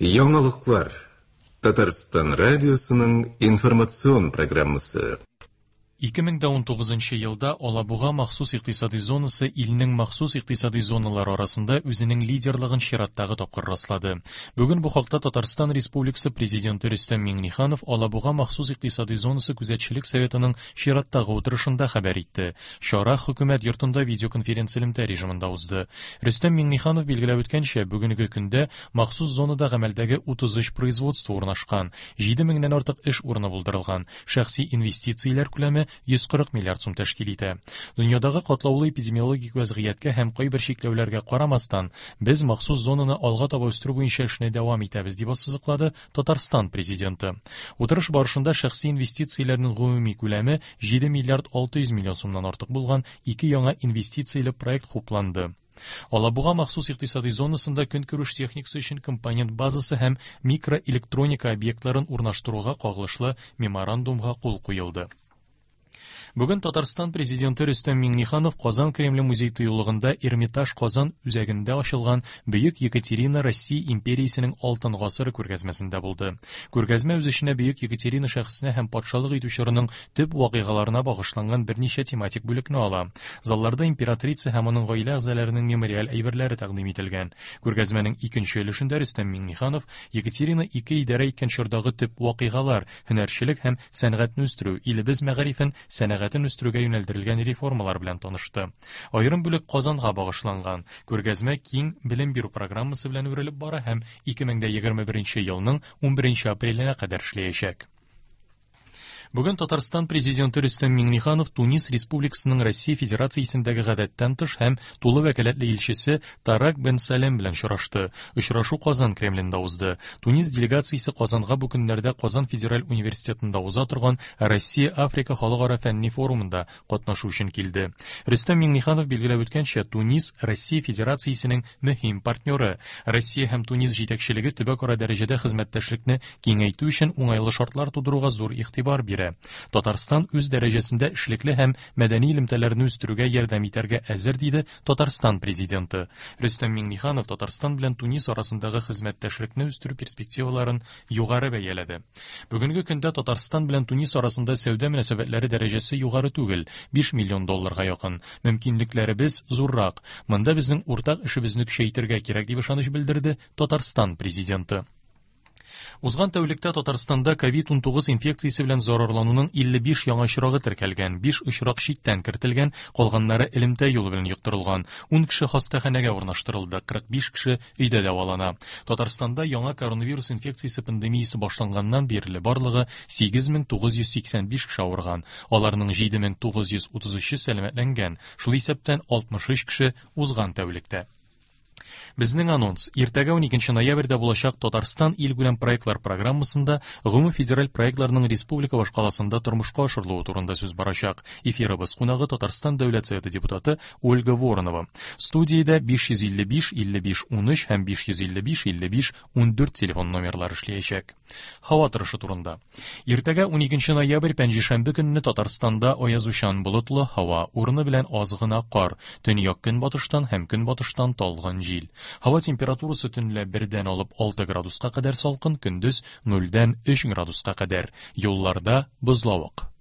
Яңалыклар. Татарстан радиосының информацион программасы. 2019 елда Алабуга махсус икътисади зонасы илнең махсус икътисади зоналар арасында үзенең лидерлыгын чираттагы тапкыр раслады. Бүген бу хакта Татарстан Республикасы Президенты Рөстәм Миңнеханов Алабуга махсус икътисади зонасы күзәтчелек советының чираттагы утырышында хәбәр итте. Чара хөкүмәт йортында видеоконференция режимында узды. Рөстәм Миңнеханов билгеләп үткәнчә, бүгенге көндә махсус зонада гамәлдәге 33 производство урнашкан, 7 меңнән артык эш урыны булдырылган, шәхси инвестицияләр күләме 140 миллиард сум тәшкил итә. Дөньядагы катлаулы эпидемиологик вазгыятькә һәм кайбер чикләүләргә карамастан, без махсус зонаны алга таба үстерү буенча эшне дәвам итәбез дип ассызыклады Татарстан президенты. Утырыш барышында шәхси инвестицияләрнең гомуми күләме 7 миллиард 600 миллион сумнан артык булган 2 яңа инвестицияле проект хупланды. Алабуга махсус икътисади зонасында көнкүреш техникасы өчен компонент базасы һәм микроэлектроника объектларын урнаштыруга кагылышлы меморандумга кул куелды. Бүген Татарстан президенты Рөстәм Миңнеханов Казан Кремле музей-тыюлыгында Эрмитаж Казан үзәгендә ачылган Бөек Екатерина Россия империясенең алтын гасыры күргәзмәсендә булды. Күргәзмә үз эченә Бөек Екатерина шәхсенә һәм патшалык итүчеләрнең төп вакыйгаларына багышланган берничә тематик бүлекне ала. Залларда императрица һәм аның гаилә әгъзаларының мемориаль әйберләре тәкъдим ителгән. Күргәзмәнең икенче өлешендә Рөстәм Миңнеханов Екатерина II идарә иткән чордагы төп вакыйгалар, һөнәрчелек һәм сәнгатьне үстерү, илебез мәгарифен сәнәгатен үстерүгә юнәлдерелгән реформалар белән танышты. Аерым бүлек Казанга багышланган. Күргәзмә киң белем бирү программасы белән үрелеп бара һәм 2021 елның 11 апреленә кадәр эшләячәк. Бүген Татарстан президенты Рөстәм Миңнеханов Тунис Республикасының Россия Федерациясендәге гадәттән тыш һәм тулы вәкаләтле илчесе Тарак бен Салем белән очрашты. Очрашу Казан Кремлендә узды. Тунис делегациясе Казанга бу көннәрдә Казан Федераль университетында уза торган Россия-Африка халыкара фәнни форумында катнашу өчен килде. Рөстәм Миңнеханов билгеләп үткәнчә, Тунис Россия Федерациясенең мөһим партнеры. Россия һәм Тунис җитәкчелеге төбәк-ара дәрәҗәдә хезмәттәшлекне киңәйтү өчен уңайлы шартлар тудыруга зур игътибар бирә. Татарстан үз дәрәҗәсендә эшлекле һәм мәдәни элемтәләрне үстерүгә ярдәм итәргә әзер диде Татарстан президенты. Рөстәм Миңнеханов Татарстан белән Тунис арасындагы хезмәттәшлекне үстерү перспективаларын югары бәяләде. Бүгенге көндә Татарстан белән Тунис арасында сәүдә мөнәсәбәтләре дәрәҗәсе югары түгел, 5 миллион долларга якын. Мөмкинлекләребез зуррак. Монда безнең уртак эшебезне көчәйтергә кирәк дип ышаныч белдерде Татарстан президенты. Узган тәүлектә Татарстанда COVID-19 инфекциясе белән зарарлануның 55 яңа очрагы теркәлгән, 5 очрак читтән кертелгән, калганнары элемтә юлы белән йоктырылган. 10 кеше хастаханәгә урнаштырылды, 45 кеше өйдә дәвалана. Татарстанда яңа коронавирус инфекциясе пандемиясе башланганнан бирле барлыгы 8985 кеше авырган. Аларның 7933 сәламәтләнгән. Шул исәптән 63 кеше узган тәүлектә. Безнең анонс. Иртәгә 12 ноябрьдә булачак Татарстан илгүләм проектлар программасында гомум федераль проектларның республика башкаласында тормышка ашырылуы турында сүз барачак. Эфирыбыз кунагы Татарстан Дәүләт Советы депутаты Ольга Воронова. Студиядә 555 55 13 һәм 555 55 14 телефон номерлары эшләячәк. Һава торышы турында. Иртәгә 12 ноябрь пәнҗешәмбе көнне Татарстанда аязучан болытлы һава, урыны белән аз гына кар, төньяк көнбатыштан һәм көнбатыштан талгын җил. Һава температурасы төнлә 1-дән алып 6 градуска кадәр салкын, көндез 0-дән 3 градуска кадәр. Юлларда бозлавык.